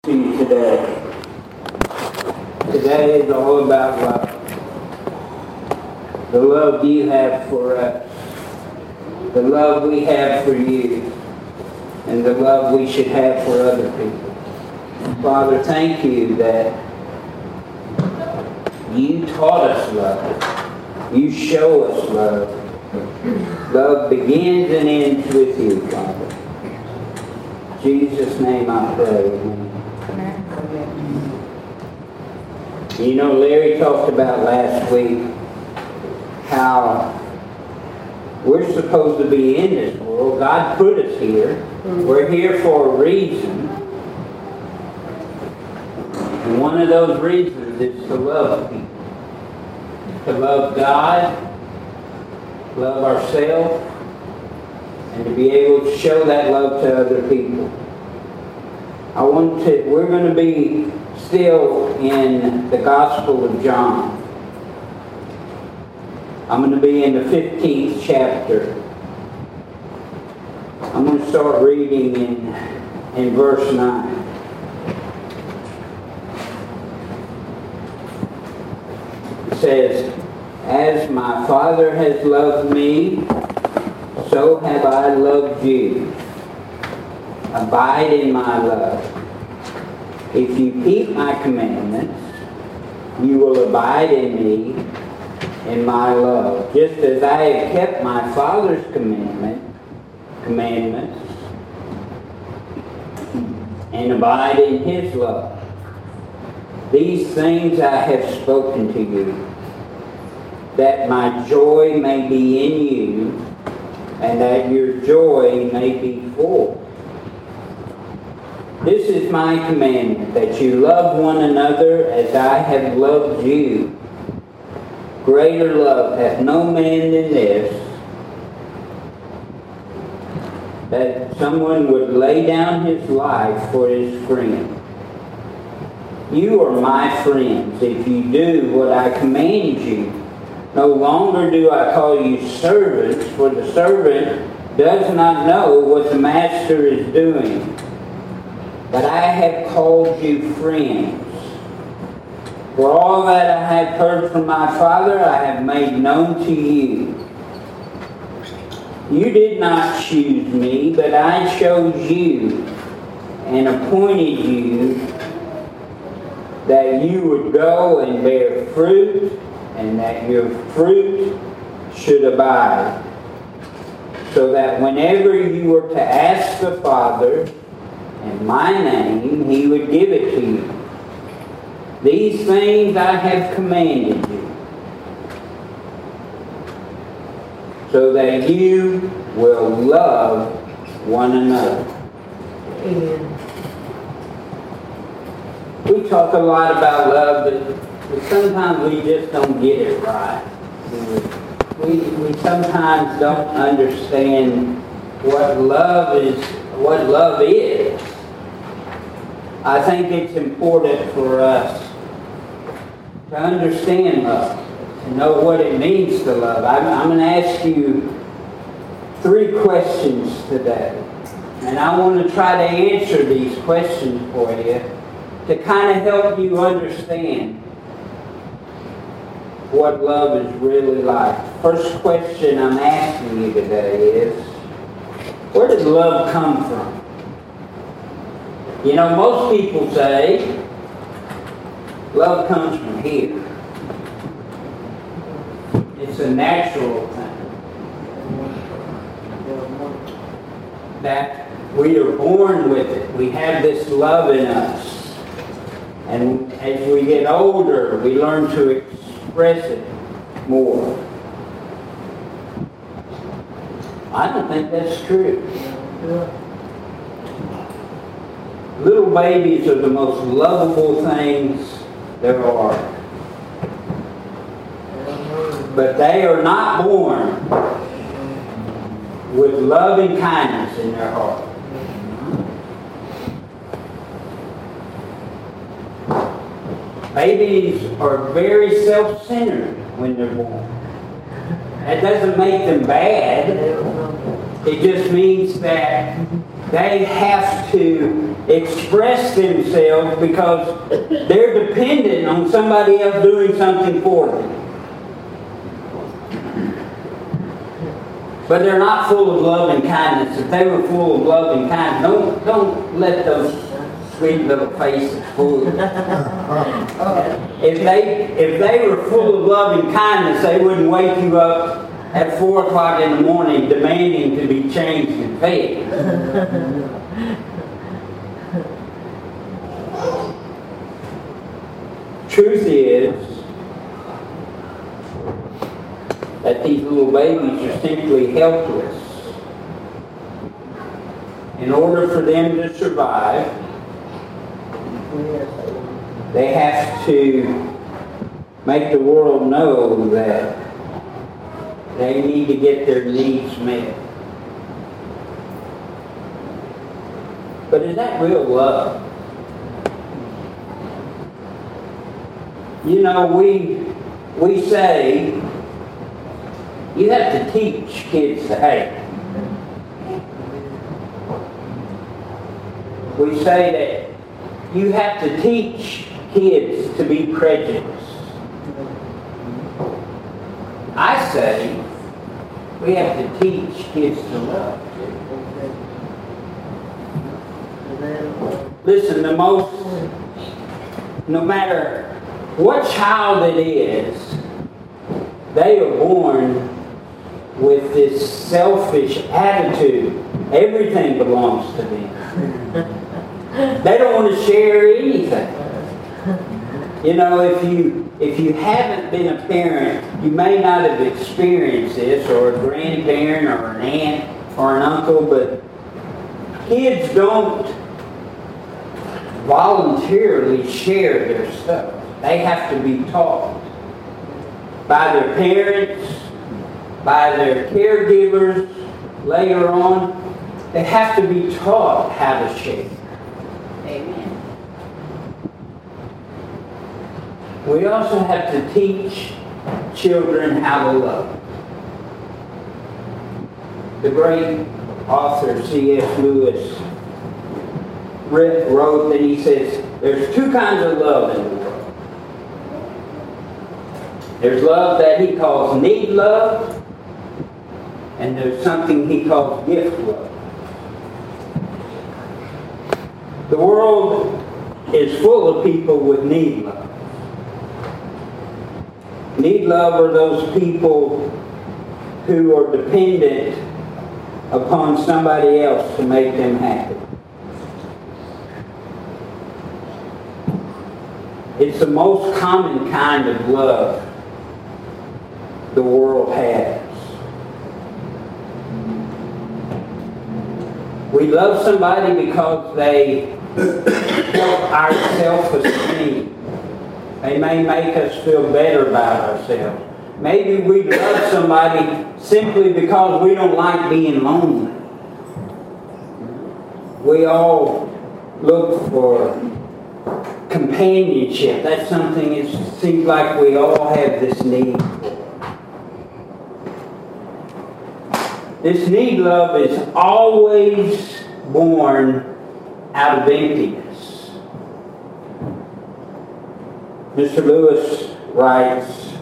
To you today. Today is all about love. The love you have for us. The love we have for you. And the love we should have for other people. Father, thank you that you taught us love. You show us love. Love begins and ends with you, Father. In Jesus' name I pray. Amen. You know, Larry talked about last week how we're supposed to be in this world. God put us here. We're here for a reason. And one of those reasons is to love people. To love God, love ourselves, and to be able to show that love to other people. We're going to be still in the Gospel of John. I'm going to be in the 15th chapter. I'm going to start reading in verse 9. It says, "As my Father has loved me, so have I loved you. Abide in my love. If you keep my commandments, you will abide in me, in my love, just as I have kept my Father's commandments, and abide in his love. These things I have spoken to you, that my joy may be in you, and that your joy may be full. This is my commandment, that you love one another as I have loved you. Greater love hath no man than this, that someone would lay down his life for his friend. You are my friends if you do what I command you. No longer do I call you servants, for the servant does not know what the master is doing. But I have called you friends. For all that I have heard from my Father, I have made known to you. You did not choose me, but I chose you and appointed you that you would go and bear fruit, and that your fruit should abide, so that whenever you were to ask the Father in my name, he would give it to you. These things I have commanded you, so that you will love one another." Amen. We talk a lot about love, but sometimes we just don't get it right. We sometimes don't understand what love is. I think it's important for us to understand love, to know what it means to love. I'm going to ask you 3 questions today. And I want to try to answer these questions for you to kind of help you understand what love is really like. First question I'm asking you today is, where does love come from? You know, most people say love comes from here. It's a natural thing. That we are born with it. We have this love in us. And as we get older, we learn to express it more. I don't think that's true. Little babies are the most lovable things there are. But they are not born with love and kindness in their heart. Babies are very self-centered when they're born. That doesn't make them bad. It just means that They have to express themselves because they're dependent on somebody else doing something for them. But they're not full of love and kindness. If they were full of love and kindness, don't let those sweet little faces fool you. If they were full of love and kindness, they wouldn't wake you up at 4 o'clock in the morning demanding to be changed and fed. Truth is that these little babies are simply helpless. In order for them to survive, they have to make the world know that they need to get their needs met. But is that real love? You know, we say you have to teach kids to hate. We say that you have to teach kids to be prejudiced. I say we have to teach kids to love. Listen, no matter what child it is, they are born with this selfish attitude. Everything belongs to them. They don't want to share anything. You know, if you haven't been a parent, you may not have experienced this, or a grandparent, or an aunt, or an uncle, but kids don't voluntarily share their stuff. They have to be taught by their parents, by their caregivers later on. They have to be taught how to share. Amen. We also have to teach children how to love. The great author C.S. Lewis wrote that he says, there's two kinds of love in the world. There's love that he calls need love, and there's something he calls gift love. The world is full of people with need love. Need love are those people who are dependent upon somebody else to make them happy. It's the most common kind of love the world has. We love somebody because they help our self-esteem. They may make us feel better about ourselves. Maybe we love somebody simply because we don't like being lonely. We all look for companionship. That's something it seems like we all have this need for. This need love is always born out of emptiness. Mr. Lewis writes,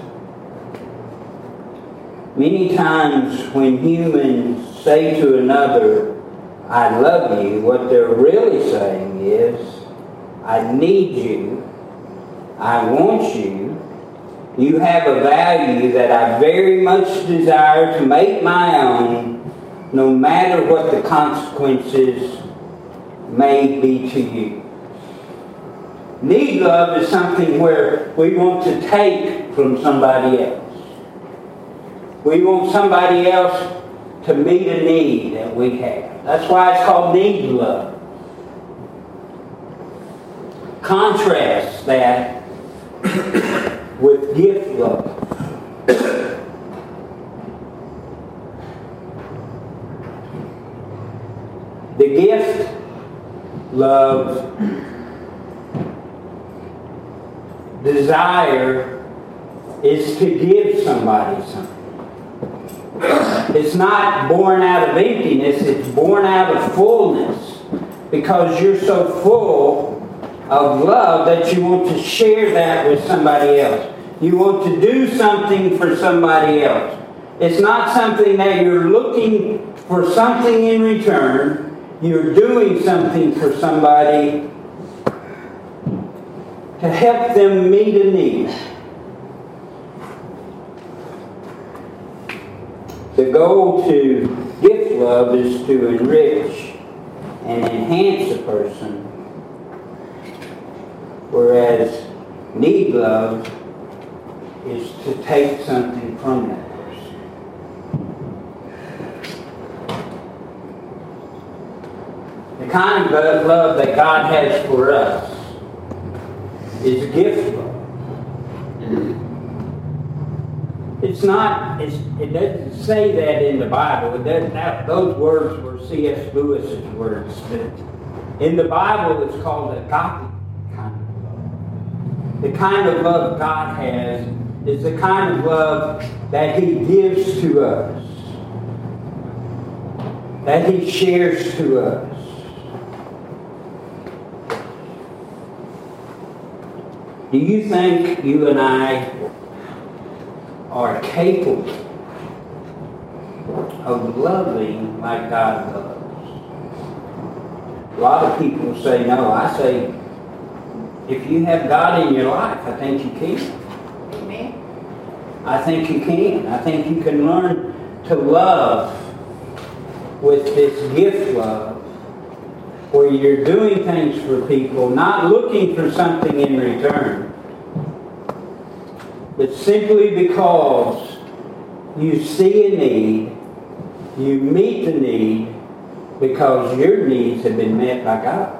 many times when humans say to another, I love you, what they're really saying is, I need you, I want you, you have a value that I very much desire to make my own, no matter what the consequences may be to you. Need love is something where we want to take from somebody else. We want somebody else to meet a need that we have. That's why it's called need love. Contrast that with gift love. The gift love desire is to give somebody something. It's not born out of emptiness, it's born out of fullness. Because you're so full of love that you want to share that with somebody else. You want to do something for somebody else. It's not something that you're looking for something in return. You're doing something for somebody to help them meet a need. The goal to gift love is to enrich and enhance a person, whereas need love is to take something from that person. The kind of love that God has for us is gift love. It's not, it doesn't say that in the Bible. It doesn't, those words were C.S. Lewis's words. But in the Bible, it's called agape kind of love. The kind of love God has is the kind of love that He gives to us, that He shares to us. Do you think you and I are capable of loving like God loves? A lot of people say no. I say, if you have God in your life, I think you can. Amen. I think you can. I think you can learn to love with this gift love, where you're doing things for people, not looking for something in return, but simply because you see a need, you meet the need because your needs have been met by God.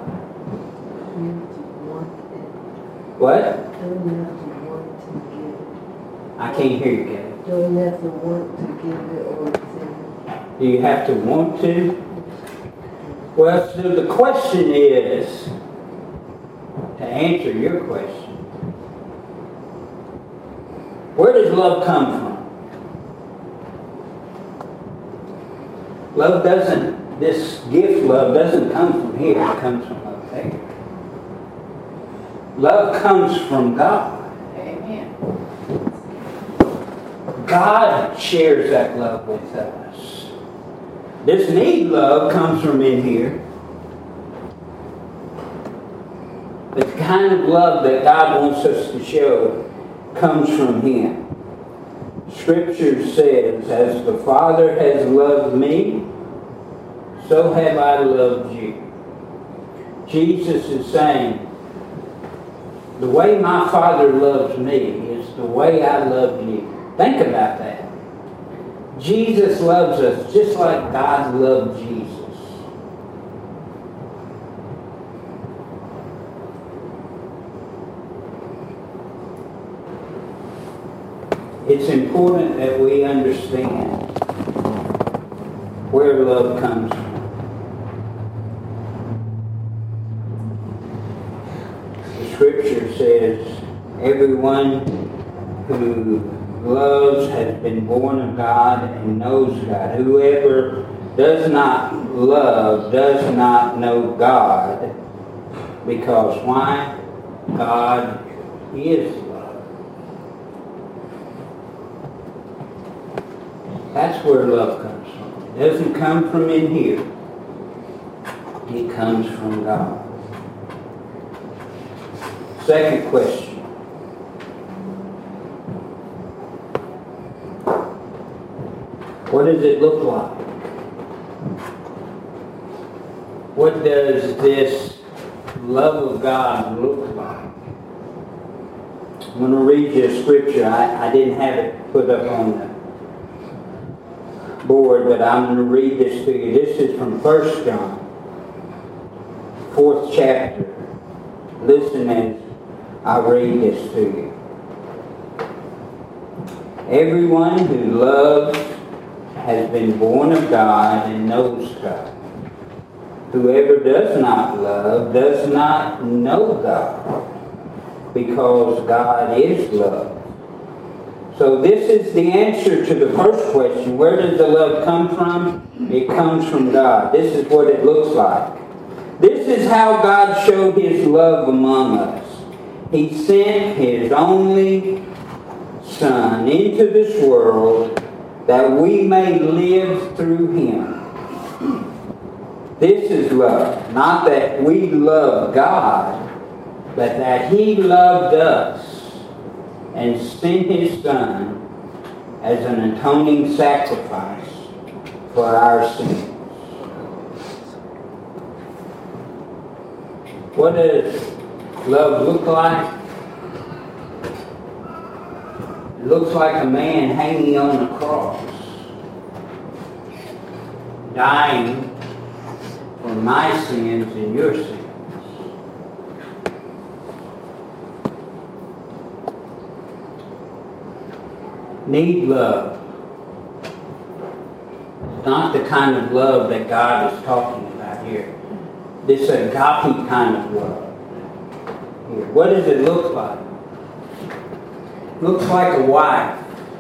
What? Don't have to want to give it. I can't hear you, Kevin. Don't have to want to give it or receive Do you have to want to? Well, so the question is, to answer your question, where does love come from? Love doesn't, this gift love doesn't come from here, it comes from up there. Love comes from God. Amen. God shares that love with us. This need love comes from in here. But the kind of love that God wants us to show comes from Him. Scripture says, as the Father has loved me, so have I loved you. Jesus is saying, the way my Father loves me is the way I love you. Think about that. Jesus loves us just like God loved Jesus. It's important that we understand where love comes from. The Scripture says, everyone who loves has been born of God and knows God. Whoever does not love does not know God. Because why? God is love. That's where love comes from. It doesn't come from in here. It comes from God. Second question. What does it look like? What does this love of God look like? I'm going to read you a scripture. I didn't have it put up on the board, but I'm going to read this to you. This is from 1 John, 4th chapter. Listen as I read this to you. Everyone who loves has been born of God and knows God. Whoever does not love does not know God, because God is love. So this is the answer to the first question. Where does the love come from? It comes from God. This is what it looks like. This is how God showed His love among us. He sent His only Son into this world that we may live through Him. This is love. Not that we love God, but that He loved us and sent His Son as an atoning sacrifice for our sins. What does love look like? It looks like a man hanging on a cross, dying for my sins and your sins. Need love. It's not the kind of love that God is talking about here. This agape kind of love. Here. What does it look like? It looks like a wife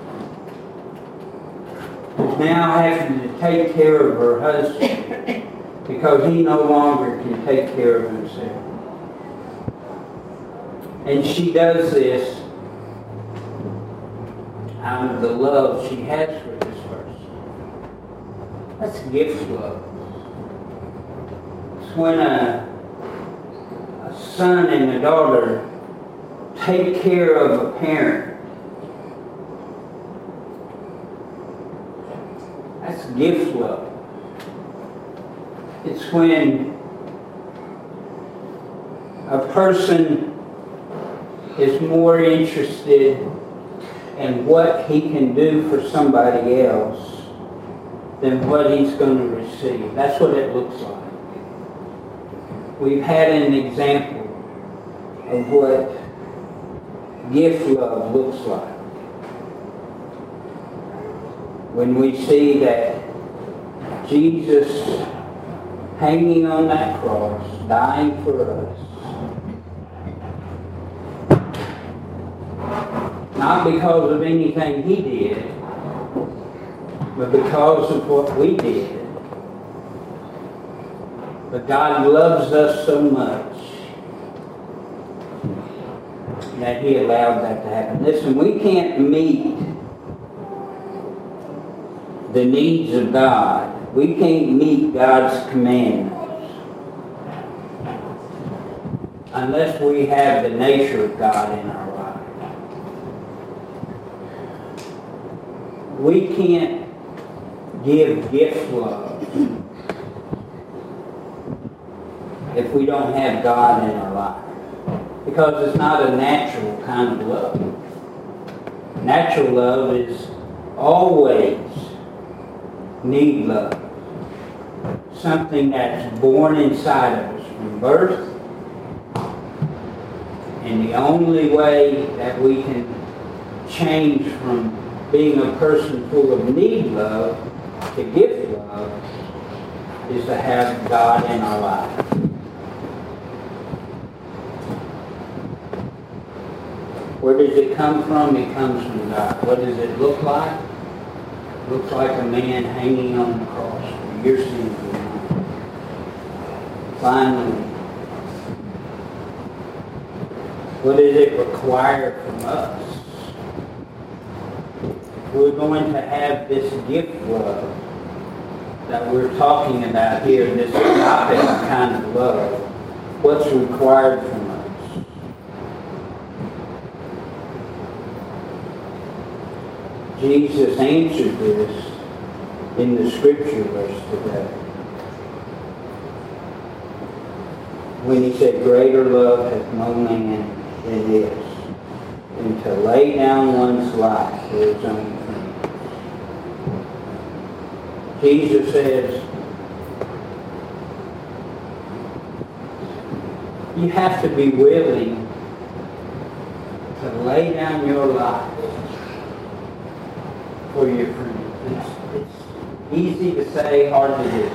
who's now having to take care of her husband because he no longer can take care of himself. And she does this out of the love she has for this person. That's gift love. It's when a son and a daughter take care of a parent. That's gift love. It's when a person is more interested in what he can do for somebody else than what he's going to receive. That's what it looks like. We've had an example of what gift love looks like. When we see that Jesus hanging on that cross, dying for us, not because of anything He did, but because of what we did. But God loves us so much that He allowed that to happen. Listen, we can't meet the needs of God. We can't meet God's commandments unless we have the nature of God in our life. We can't give gift love if we don't have God in our life. Because it's not a natural kind of love. Natural love is always need love. Something that's born inside of us from birth. And the only way that we can change from being a person full of need love to gift love is to have God in our life. Where does it come from? It comes from God. What does it look like? It looks like a man hanging on the cross for your sins and mine. Finally, what does it require from us? We're going to have this gift love that we're talking about here, this agape kind of love. What's required from us? Jesus answered this in the scripture verse today. When He said, greater love hath no man than this, than to lay down one's life for his own friends. Jesus says, you have to be willing to lay down your life for your friends. It's easy to say, hard to do.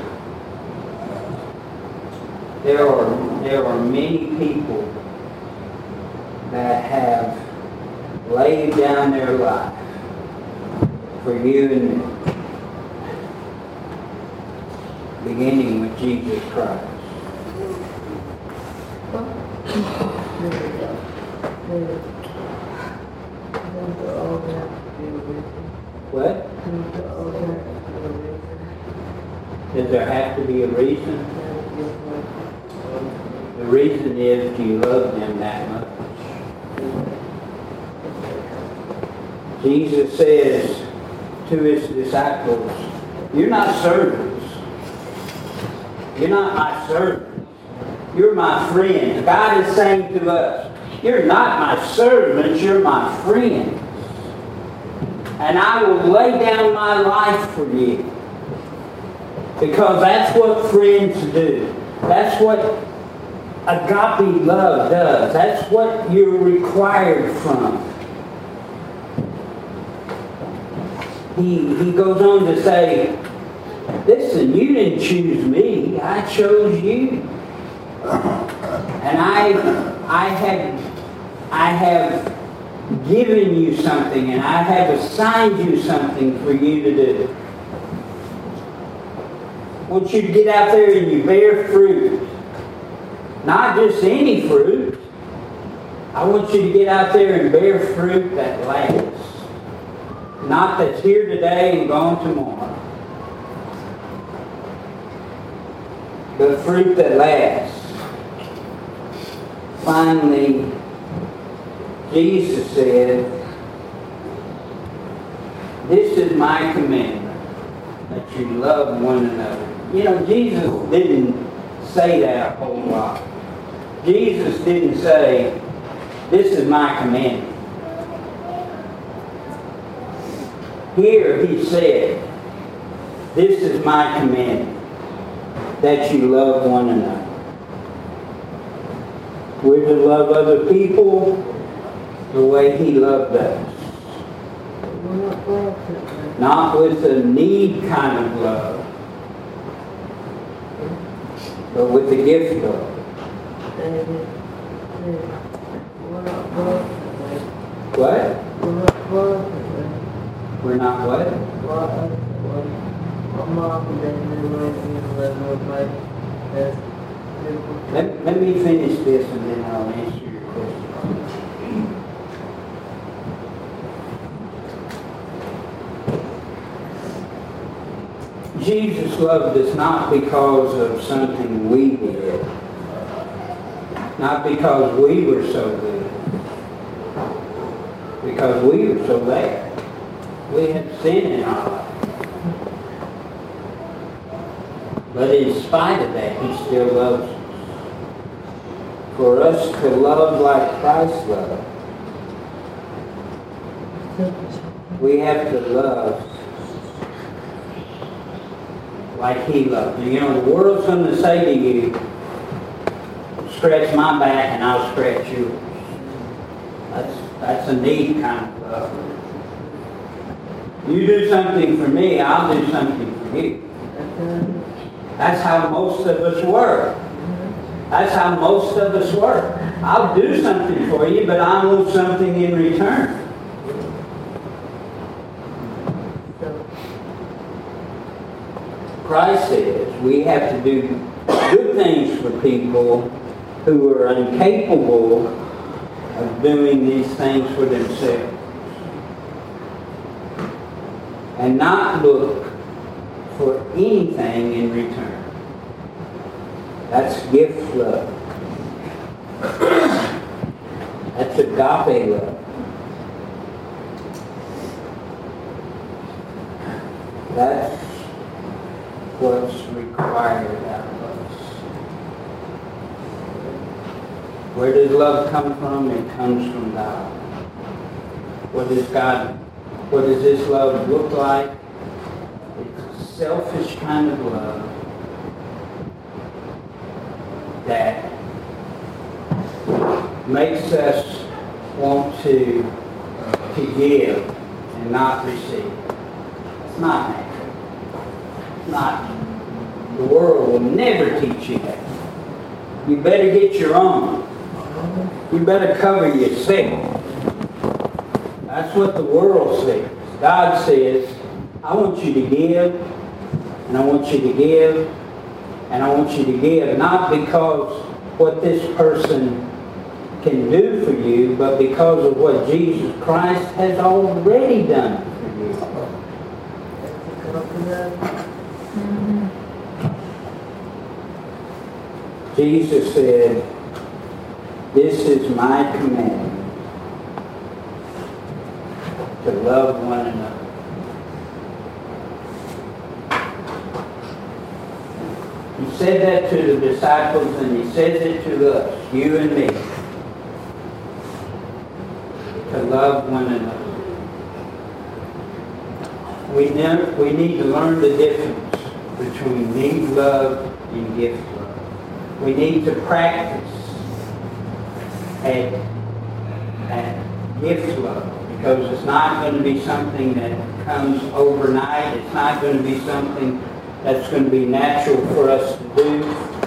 There are many people that have laid down their life for you and me. Beginning with Jesus Christ. What? Does there have to be a reason? The reason is you love them that much. Jesus says to his disciples, you're not servants. You're not my servants. You're my friends. God is saying to us, you're not my servants, you're my friends. And I will lay down my life for you. Because that's what friends do. That's what agape love does. That's what you're required from. He goes on to say, listen, you didn't choose me. I chose you. And I have given you something, and I have assigned you something for you to do. I want you to get out there and you bear fruit. Not just any fruit. I want you to get out there and bear fruit that lasts. Not that's here today and gone tomorrow. But fruit that lasts. Finally, Jesus said, this is my commandment, that you love one another. You know, Jesus didn't say that a whole lot. Jesus didn't say, this is my commandment. Here he said, this is my commandment, that you love one another. We're to love other people the way he loved us. Not with a need kind of love, but with the gift love. What? We're not what? Let me finish this and then I'll answer your question. Jesus loved us not because of something we did. Not because we were so good. Because we were so bad. We had sin in our life. But in spite of that, he still loves us. For us to love like Christ loved, we have to love like he loved. You know, the world's going to say to you, scratch my back and I'll scratch yours. That's a need kind of love. You do something for me, I'll do something for you. That's how most of us work. That's how most of us work. I'll do something for you, but I want something in return. Christ says we have to do good things for people who are incapable of doing these things for themselves. And not look for anything in return. That's gift love. That's agape love. That's what's required out of us. Where does love come from? It comes from God. What does this love look like? It's a selfish kind of love that makes us want to give and not receive. It's not natural. It's not. The world will never teach you that. You better get your own. You better cover yourself. That's what the world says. God says, I want you to give, and I want you to give, and I want you to give, not because what this person can do for you, but because of what Jesus Christ has already done for you. Jesus said, this is my command, to love one another. He said that to the disciples, and he says it to us, you and me, to love one another. We need to learn the difference between need love and gift love. We need to practice at gift love, because it's not going to be something that comes overnight. It's not going to be something that's going to be natural for us to do.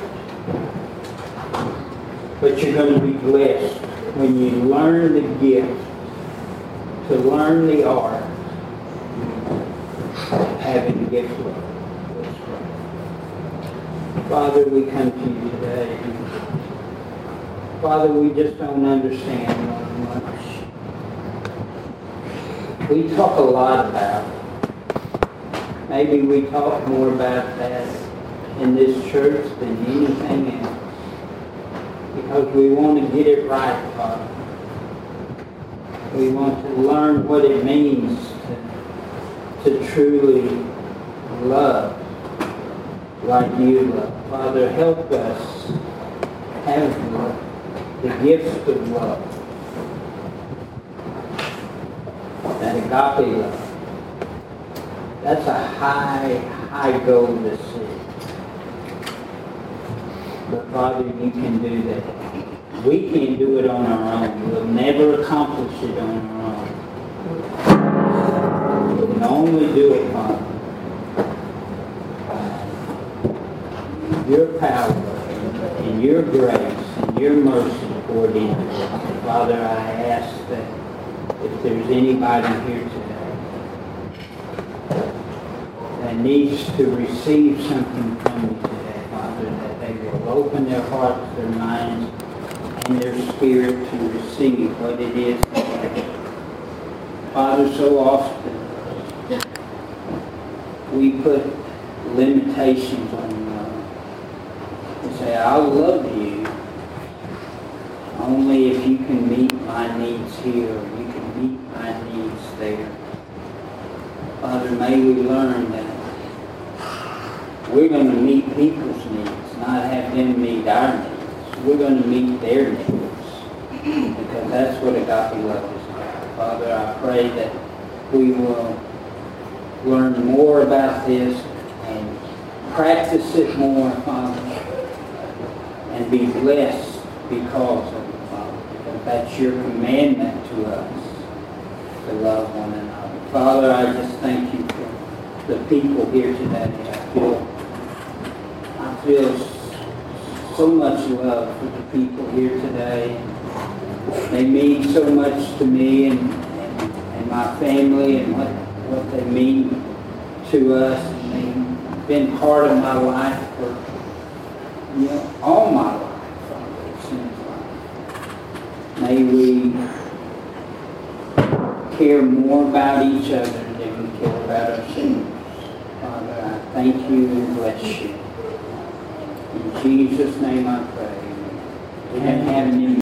But you're going to be blessed when you learn the gift, to learn the art of having gift love. Father, we come to you today. Father, we just don't understand much. We talk a lot about it. Maybe we talk more about that in this church than anything else, because we want to get it right, Father. We want to learn what it means to truly love like you love. Father, help us have love, the gift of love, that agape love. That's a high goal to see. But Father, you can do that. We can't do it on our own. We'll never accomplish it on our own. We can only do it, Father, by your power and your grace and your mercy poured in. Father, I ask that if there's anybody here today that needs to receive something from you today, Father, that they will open their hearts, their minds, and their spirit to receive what it is that they have. Father, so often we put limitations on love. We say, I'll love you only if you can meet my needs here, or you can meet my needs there. Father, may we learn that we're going to meet people's needs, not have them meet our needs. We're going to meet their needs, because that's what agape love is about. Father, I pray that we will learn more about this and practice it more, Father, and be blessed because of it, Father, because that's your commandment to us, to love one another. Father, I just thank you for the people here today. I feel so much love for the people here today. They mean so much to me and my family, and what they mean to us. And they've been part of my life for all my life, Father, it seems like. May we care more about each other than we care about ourselves. Father, I thank you and bless you. In Jesus' name I pray. Amen.